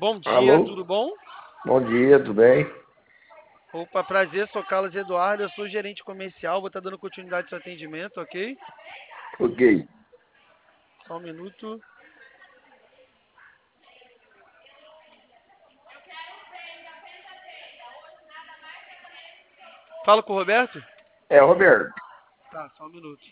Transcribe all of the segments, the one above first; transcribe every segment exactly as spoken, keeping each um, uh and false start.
Bom dia, Alô? tudo bom? Bom dia, tudo bem? Opa, prazer, sou Carlos Eduardo, eu sou gerente comercial, vou estar dando continuidade ao seu atendimento, ok? Ok. Só um minuto. Fala com o Roberto? É, Roberto. Tá, só um minuto.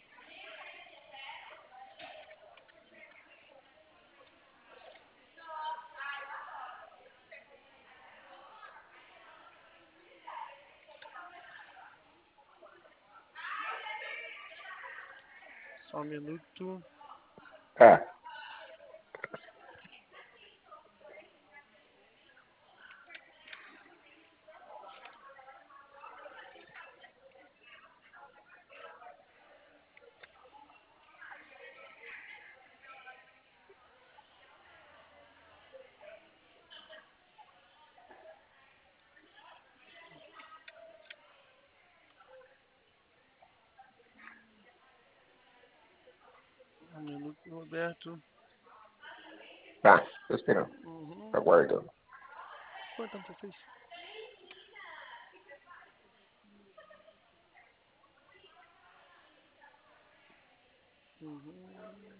Só um minuto. Tá. Um minuto, Roberto. Tá, tô esperando. Uhum. Tá aguardando. Quanto tempo você fez? Uhum.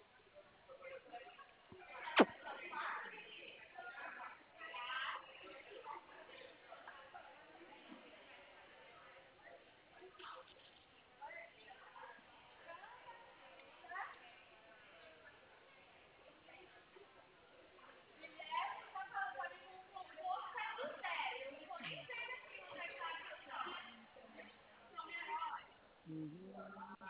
Uhum.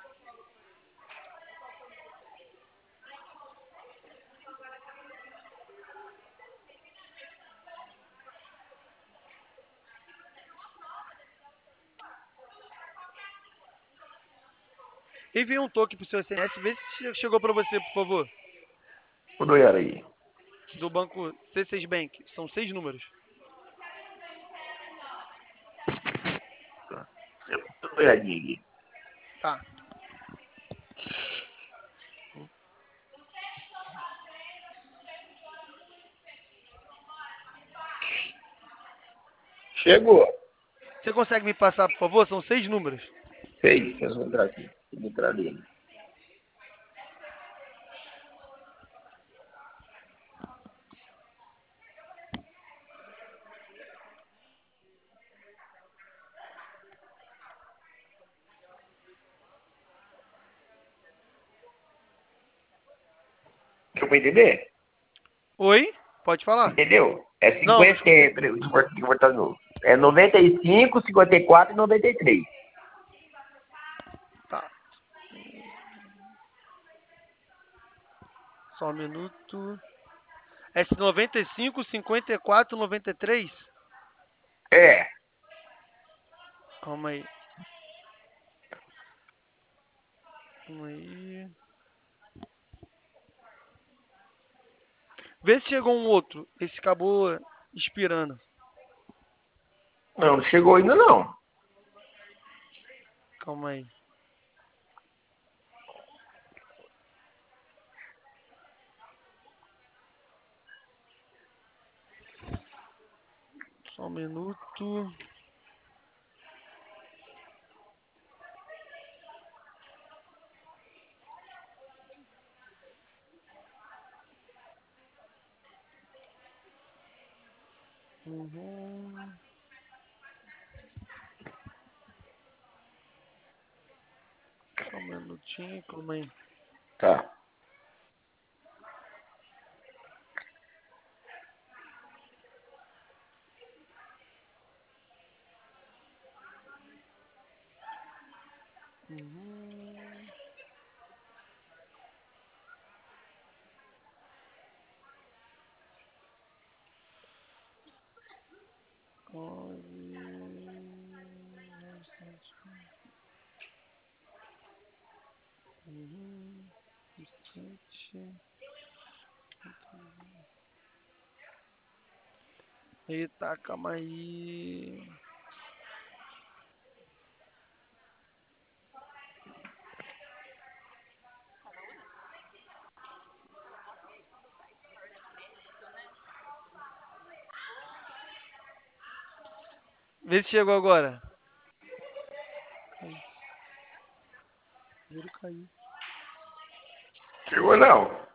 Envie um toque pro seu S M S, vê se che- chegou para você, por favor. Vou dar uma olhada aí. Do banco C seis Bank, são seis números. Tá. Eu tô dando uma olhadinha aqui. Tá. Chegou. Você consegue me passar, por favor? São seis números. Fez. Eu vou entrar aqui. Vou entrar nele. Deu pra entender? Oi? Pode falar? Entendeu? É Não, não cinquenta. escutei. É, peraí, deixa eu voltar- deixa eu voltar de novo. É noventa e cinco, cinquenta e quatro e noventa e três. Tá. Só um minuto. S noventa e cinco, cinquenta e quatro, noventa e três? É. Calma aí. Calma aí. Vê se chegou um outro. Esse acabou expirando. Não, não chegou ainda não. Calma aí. Só um minuto. Uhum. Só um minutinho. Calma aí. Tá. Uhum. Uhum. Instante. Eita, calma aí. Vê se chegou agora. Zero caiu. Chegou não.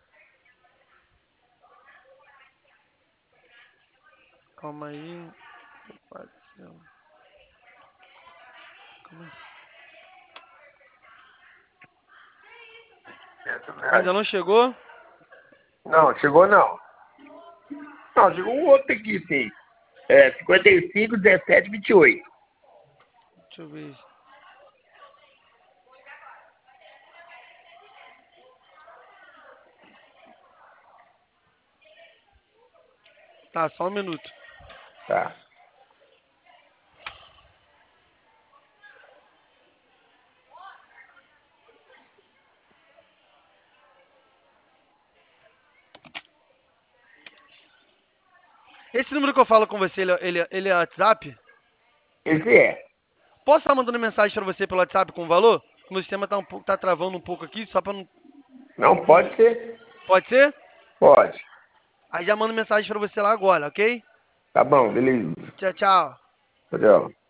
Calma aí. Apareceu. Calma aí. Ainda não chegou? Não, chegou não. Não, chegou um outro aqui, sim. É, cinquenta e cinco, dezessete, vinte e oito. Deixa eu ver. Tá, só um minuto. Tá. Esse número que eu falo com você, ele, é- ele, é- ele é WhatsApp? Esse é. Posso estar mandando mensagem pra você pelo WhatsApp com o valor? O meu sistema tá, um pouco, tá travando um pouco aqui, só pra não... Não, pode ser? Pode ser? Pode. Aí já mando mensagem pra você lá agora, ok? Tá bom, beleza. Tchau, tchau. Tchau.